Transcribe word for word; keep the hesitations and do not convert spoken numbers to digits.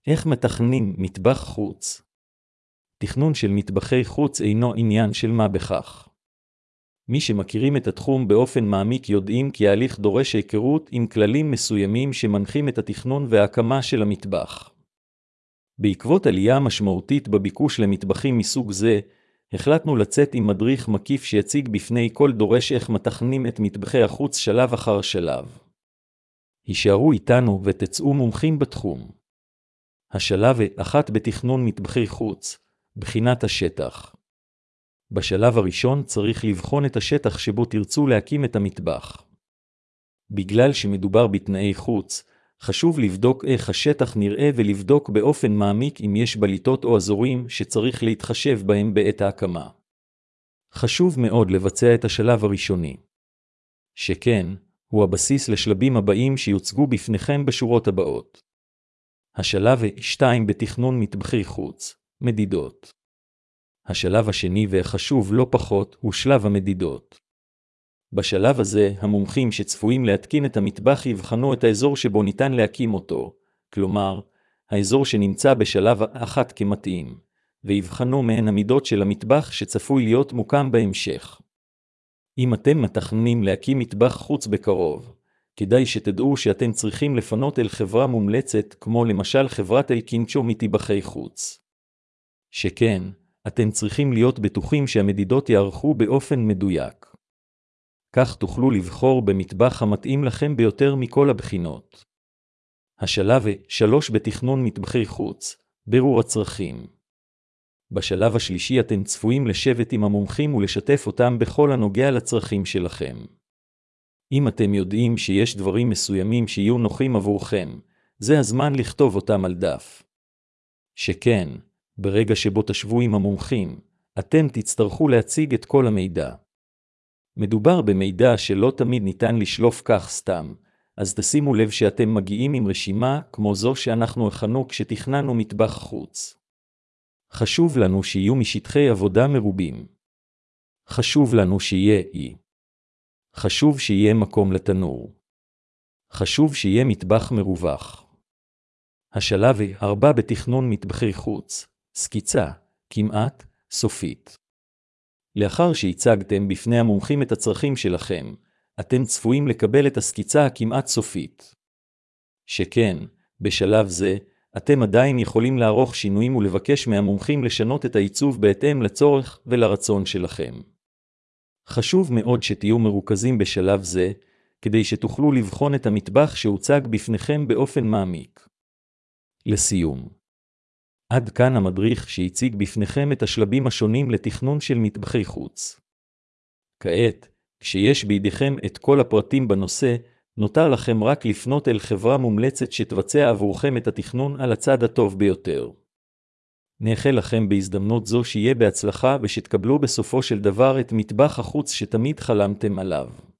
איך מתכננים מטבח חוץ? תכנון של מטבחי חוץ אינו עניין של מה בכך. מי שמכירים את התחום באופן מעמיק יודעים כי ההליך דורש היכרות עם כללים מסוימים שמנחים את התכנון וההקמה של המטבח. בעקבות עלייה משמעותית בביקוש למטבחים מסוג זה, החלטנו לצאת עם מדריך מקיף שיציג בפני כל דורש איך מתכננים את מטבחי החוץ שלב אחר שלב. הישארו איתנו ותצאו מומחים בתחום. השלב אחת בתכנון מטבחי חוץ, בחינת השטח. בשלב הראשון צריך לבחון את השטח שבו תרצו להקים את המטבח. בגלל שמדובר בתנאי חוץ, חשוב לבדוק איך השטח נראה ולבדוק באופן מעמיק אם יש בליטות או אזורים שצריך להתחשב בהם בעת ההקמה. חשוב מאוד לבצע את השלב הראשוני. שכן, הוא הבסיס לשלבים הבאים שיוצגו בפניכם בשורות הבאות. השלב שתיים בתכנון מטבחי חוץ, מדידות. השלב השני והחשוב לא פחות הוא שלב המדידות. בשלב הזה, המומחים שצפויים להתקין את המטבח יבחנו את האזור שבו ניתן להקים אותו, כלומר, האזור שנמצא בשלב אחת כמתאים, ויבחנו מהן המידות של המטבח שצפוי להיות מוקם בהמשך. אם אתם מתכננים להקים מטבח חוץ בקרוב, כדאי שתדעו שאתם צריכים לפנות אל חברה מומלצת, כמו למשל חברת אלקינצ'ו מטבחי חוץ. שכן, אתם צריכים להיות בטוחים שהמדידות יערכו באופן מדויק. כך תוכלו לבחור במטבח המתאים לכם ביותר מכל הבחינות. השלב שלוש בתכנון מטבחי חוץ, בירור הצרכים. בשלב השלישי אתם צפויים לשבת עם המומחים ולשתף אותם בכל הנוגע לצרכים שלכם. אם אתם יודעים שיש דברים מסוימים שיהיו נוחים עבורכם, זה הזמן לכתוב אותם על דף. שכן, ברגע שבו תשבו עם המומחים, אתם תצטרכו להציג את כל המידע. מדובר במידע שלא תמיד ניתן לשלוף כך סתם, אז תשימו לב שאתם מגיעים עם רשימה כמו זו שאנחנו הכנו כשתכננו מטבח חוץ. חשוב לנו שיהיו משטחי עבודה מרובים. חשוב לנו שיהיה אי. חשוב שיהיה מקום לתנור. חשוב שיהיה מטבח מרווח. השלב ארבע בתכנון מטבחי חוץ, סקיצה, כמעט, סופית. לאחר שהצגתם בפני המומחים את הצרכים שלכם, אתם צפויים לקבל את הסקיצה הכמעט סופית. שכן, בשלב זה, אתם עדיין יכולים לערוך שינויים ולבקש מהמומחים לשנות את העיצוב בהתאם לצורך ולרצון שלכם. חשוב מאוד שתהיו מרוכזים בשלב זה, כדי שתוכלו לבחון את המטבח שהוצג בפניכם באופן מעמיק. לסיום. עד כאן המדריך שהציג בפניכם את השלבים השונים לתכנון של מטבחי חוץ. כעת, כשיש בידיכם את כל הפרטים בנושא, נותר לכם רק לפנות אל חברה מומלצת שתבצע עבורכם את התכנון על הצד הטוב ביותר. נאחל לכם בהזדמנות זו שיהיה בהצלחה ושתקבלו בסופו של דבר את מטבח החוץ שתמיד חלמתם עליו.